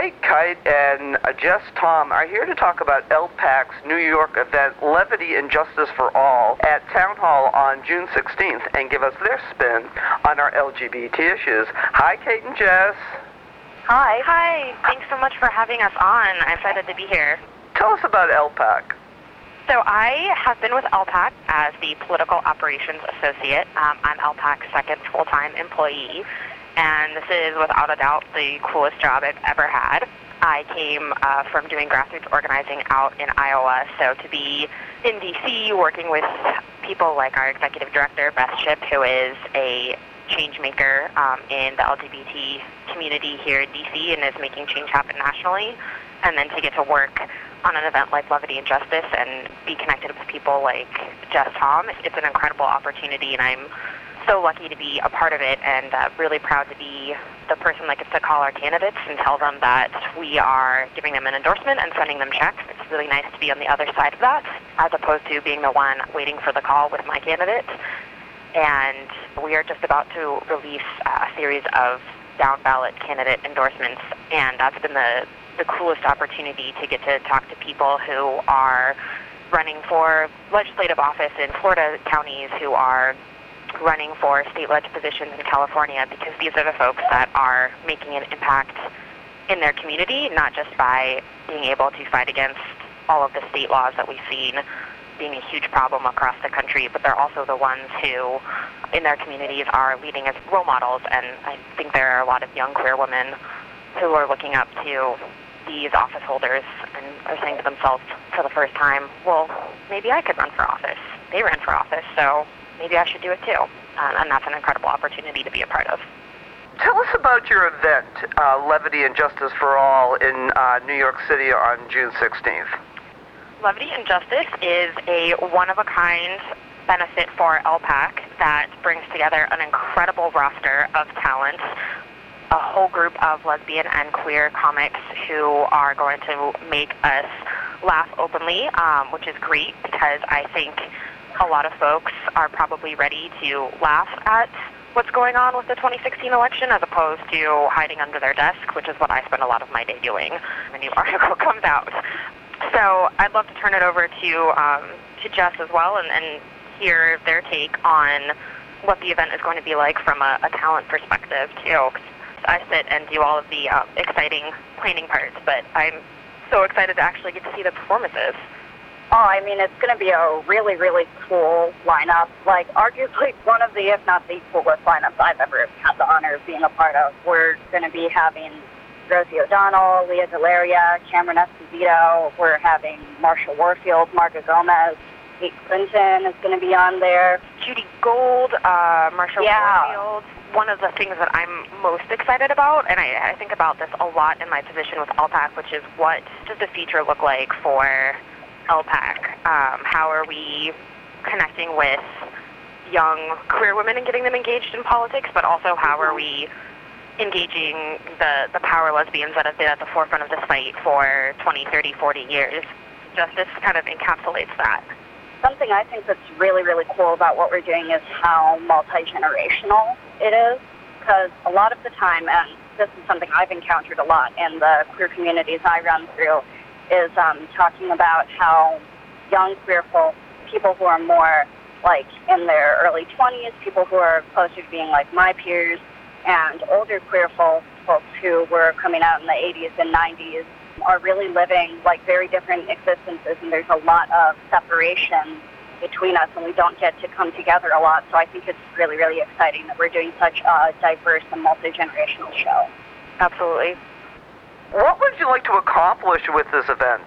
Mike Kite and Jess Tom are here to talk about LPAC's New York event, Levity and Justice for All, at Town Hall on June 16th and give us their spin on our LGBT issues. Hi, Kate and Jess. Hi. Hi. Thanks so much for having us on. I'm excited to be here. Tell us about LPAC. So I have been with LPAC as the Political Operations Associate. I'm LPAC's second full-time employee. And this is, without a doubt, the coolest job I've ever had. I came from doing grassroots organizing out in Iowa, so to be in D.C. working with people like our executive director, Beth Shipp, who is a change maker in the LGBT community here in D.C. and is making change happen nationally, and then to get to work on an event like Levity and Justice and be connected with people like Jess Tom, it's an incredible opportunity, and I'm so lucky to be a part of it, and really proud to be the person that gets to call our candidates and tell them that we are giving them an endorsement and sending them checks. It's really nice to be on the other side of that, as opposed to being the one waiting for the call with my candidate. And we are just about to release a series of down-ballot candidate endorsements, and that's been the coolest opportunity to get to talk to people who are running for legislative office in Florida counties, who are running for state-led positions in California, because these are the folks that are making an impact in their community, not just by being able to fight against all of the state laws that we've seen being a huge problem across the country, but they're also the ones who, in their communities, are leading as role models. And I think there are a lot of young queer women who are looking up to these office holders and are saying to themselves for the first time, well, maybe I could run for office. They ran for office, so maybe I should do it too. And that's an incredible opportunity to be a part of. Tell us about your event, Levity and Justice for All, in New York City on June 16th. Levity and Justice is a one-of-a-kind benefit for LPAC that brings together an incredible roster of talent, a whole group of lesbian and queer comics who are going to make us laugh openly, which is great because I think a lot of folks are probably ready to laugh at what's going on with the 2016 election as opposed to hiding under their desk, which is what I spend a lot of my day doing when a new article comes out. So I'd love to turn it over to Jess as well and hear their take on what the event is going to be like from a talent perspective, too. I sit and do all of the exciting planning parts, but I'm so excited to actually get to see the performances. Oh, I mean, it's going to be a really, really cool lineup. Like, arguably one of the, if not the coolest lineups I've ever had the honor of being a part of. We're going to be having Rosie O'Donnell, Leah Delaria, Cameron Esposito. We're having Marsha Warfield, Marga Gomez. Kate Clinton is going to be on there. Judy Gold, Marsha Warfield. One of the things that I'm most excited about, and I think about this a lot in my position with LPAC, which is what does the future look like for LPAC? How are we connecting with young queer women and getting them engaged in politics, but also how are we engaging the power lesbians that have been at the forefront of this fight for 20, 30, 40 years? Justice kind of encapsulates that. Something I think that's really, really cool about what we're doing is how multi-generational it is, because a lot of the time, and this is something I've encountered a lot in the queer communities I run through, is talking about how young queer folk, people who are more like in their early 20s, people who are closer to being like my peers, and older queer folks who were coming out in the 80s and 90s are really living like very different existences, and there's a lot of separation between us, and we don't get to come together a lot. So I think it's really, really exciting that we're doing such a diverse and multi-generational show. Absolutely. What would you like to accomplish with this event?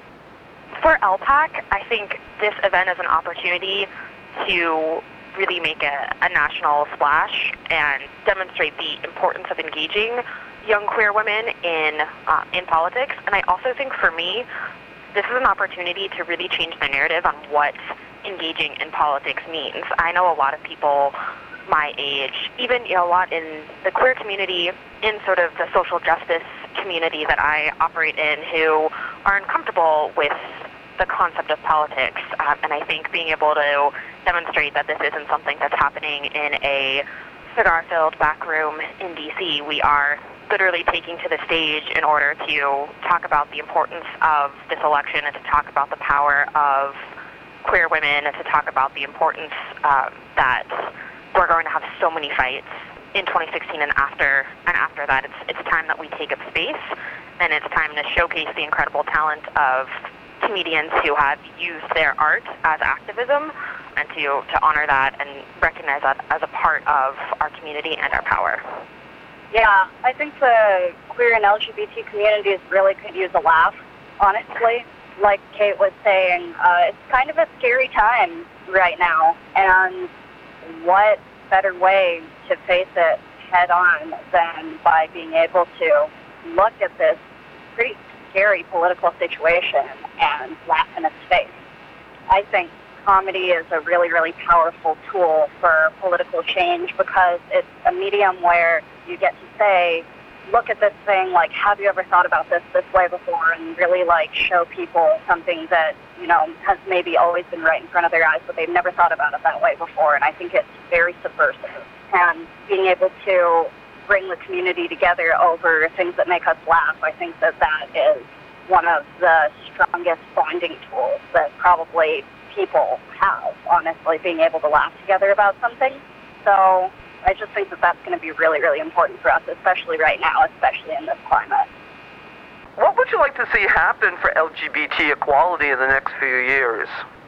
For LPAC, I think this event is an opportunity to really make a national splash and demonstrate the importance of engaging young queer women in politics. And I also think for me, this is an opportunity to really change the narrative on what engaging in politics means. I know a lot of people my age, even a lot in the queer community, in sort of the social justice community that I operate in, who are uncomfortable with the concept of politics. And I think being able to demonstrate that this isn't something that's happening in a cigar-filled back room in D.C. We are literally taking to the stage in order to talk about the importance of this election and to talk about the power of queer women and to talk about the importance that we're going to have so many fights in 2016 and after that. It's time that we take up space, and it's time to showcase the incredible talent of comedians who have used their art as activism, and to honor that and recognize that as a part of our community and our power. Yeah, I think the queer and LGBT communities really could use a laugh, honestly. Like Kate was saying, it's kind of a scary time right now, and what better way to face it head on than by being able to look at this pretty scary political situation and laugh in its face. I think comedy is a really, really powerful tool for political change because it's a medium where you get to say, look at this thing, like, have you ever thought about this way before, and really, like, show people something that, you know, has maybe always been right in front of their eyes, but they've never thought about it that way before, and I think it's very subversive. And being able to bring the community together over things that make us laugh, I think that that is one of the strongest bonding tools that probably people have, honestly, being able to laugh together about something. So I just think that that's going to be really, really important for us, especially right now, especially in this climate. What would you like to see happen for LGBT equality in the next few years?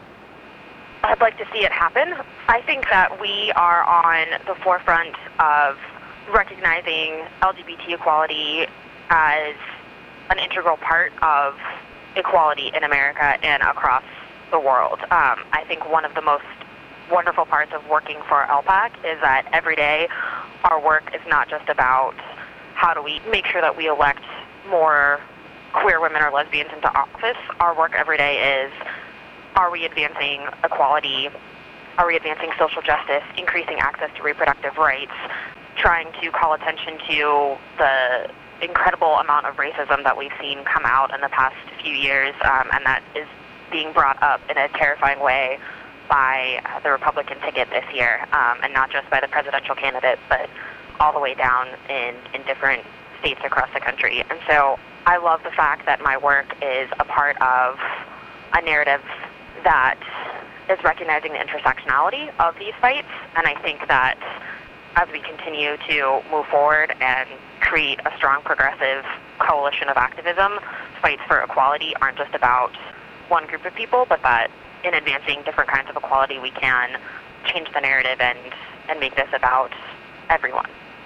I'd like to see it happen. I think that we are on the forefront of recognizing LGBT equality as an integral part of equality in America and across the world. I think one of the most wonderful parts of working for LPAC is that every day our work is not just about how do we make sure that we elect more queer women or lesbians into office. Our work every day is, are we advancing equality? Are we advancing social justice, increasing access to reproductive rights, trying to call attention to the incredible amount of racism that we've seen come out in the past few years, and that is being brought up in a terrifying way by the Republican ticket this year, and not just by the presidential candidate, but all the way down in different states across the country. And so I love the fact that my work is a part of a narrative that is recognizing the intersectionality of these fights, and I think that as we continue to move forward and create a strong progressive coalition of activism, fights for equality aren't just about one group of people, but that in advancing different kinds of equality, we can change the narrative and make this about everyone.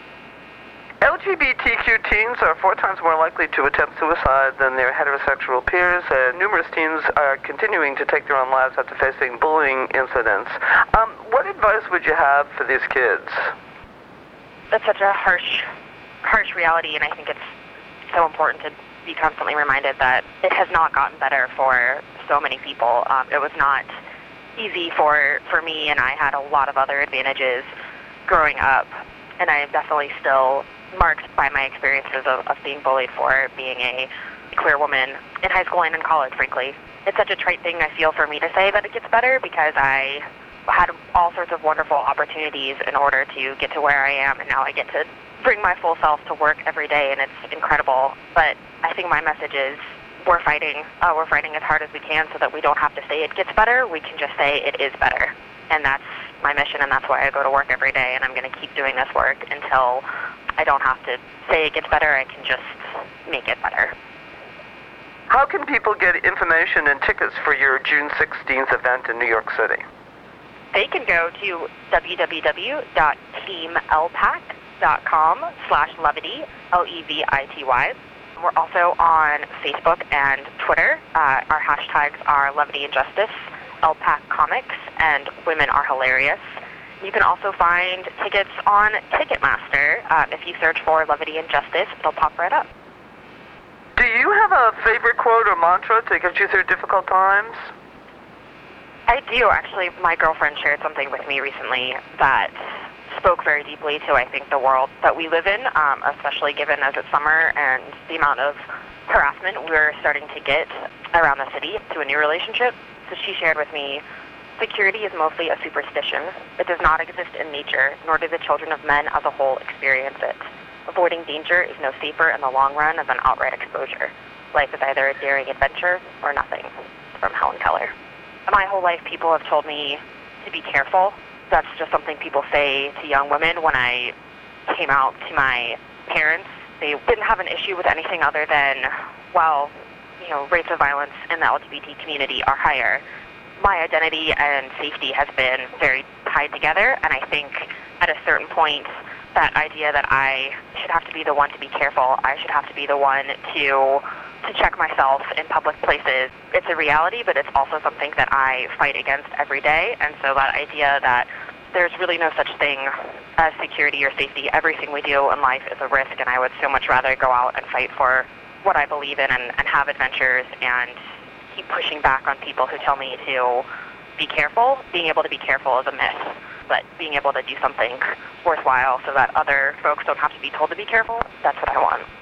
LGBTQ teens are 4 times more likely to attempt suicide than their heterosexual peers, and numerous teens are continuing to take their own lives after facing bullying incidents. What advice would you have for these kids? That's such a harsh reality, and I think it's so important to be constantly reminded that it has not gotten better for so many people. It was not easy for me, and I had a lot of other advantages growing up, and I am definitely still marked by my experiences of being bullied for being a queer woman in high school and in college, frankly. It's such a trite thing, I feel, for me to say that it gets better, because I had all sorts of wonderful opportunities in order to get to where I am, and now I get to bring my full self to work every day, and it's incredible. But I think my message is we're fighting as hard as we can so that we don't have to say it gets better. We can just say it is better. And that's my mission, and that's why I go to work every day, and I'm going to keep doing this work until I don't have to say it gets better. I can just make it better. How can people get information and tickets for your June 16th event in New York City? They can go to www.teamlpac.com/levity, Levity. We're also on Facebook and Twitter. Our hashtags are Levity and Justice, LPAC Comics, and Women Are Hilarious. You can also find tickets on Ticketmaster. If you search for Levity and Justice, it'll pop right up. Do you have a favorite quote or mantra to get you through difficult times? I do, actually. My girlfriend shared something with me recently that spoke very deeply to, I think, the world that we live in, especially given as it's summer and the amount of harassment we're starting to get around the city to a new relationship. So she shared with me, security is mostly a superstition. It does not exist in nature, nor do the children of men as a whole experience it. Avoiding danger is no safer in the long run than outright exposure. Life is either a daring adventure or nothing. From Helen Keller. My whole life, people have told me to be careful. That's just something people say to young women. When I came out to my parents, they didn't have an issue with anything other than, well, rates of violence in the LGBT community are higher. My identity and safety has been very tied together, and I think at a certain point, that idea that I should have to be the one to be careful, I should have to be the one to check myself in public places, it's a reality, but it's also something that I fight against every day. And so that idea that there's really no such thing as security or safety, everything we do in life is a risk, and I would so much rather go out and fight for what I believe in and have adventures and keep pushing back on people who tell me to be careful. Being able to be careful is a myth, but being able to do something worthwhile so that other folks don't have to be told to be careful, that's what I want.